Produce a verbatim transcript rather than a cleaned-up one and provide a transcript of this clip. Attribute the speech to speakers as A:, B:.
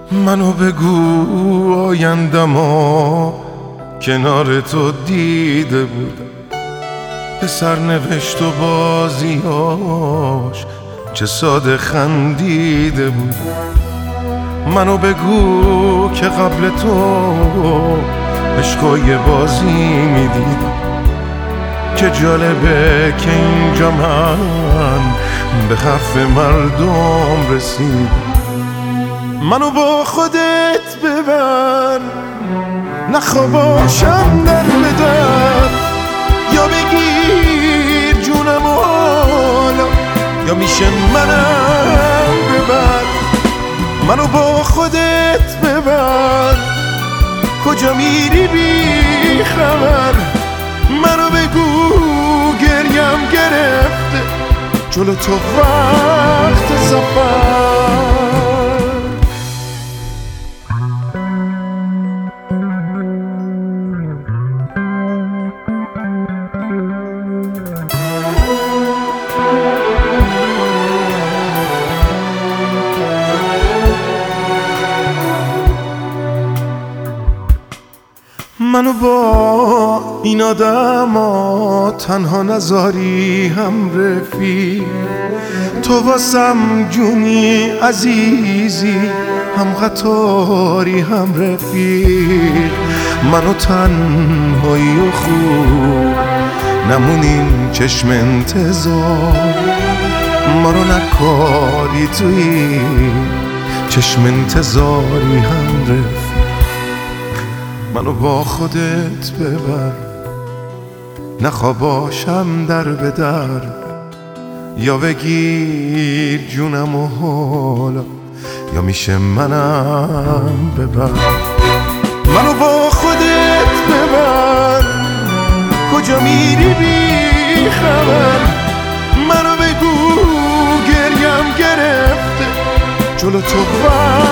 A: منو بگو آیندما کنار تو دیده بودم، به سرنوشت و بازیاش چه ساده خندیده بودم. منو بگو که قبل تو عشقای بازی میدیدم، چه جالبه که اینجا من به حرف مردم رسیدم. منو با خودت ببر، نخوا باشم در بدر، یا بگیر جونم و حالا یا میشه منم ببر. منو با خودت ببر، کجا میری بی خبر. منو بگو گریم گرفته جلو تو وقت سفر. منو با این آدما تنها نذاری هم رفیق، تو واسم جونی عزیزی، هم قطاری هم رفیق. منو تنهایی و خوب نمونیم چشم انتظار، ما رو نکاری توی چشم انتظاری هم رفیق. منو با خودت ببر، نخوا باشم در به در، یا بگیر جونم و حالا یا میشه منم ببر. منو با خودت ببر، کجا میری بی خبر. منو بگو گریم گرفته جلو تو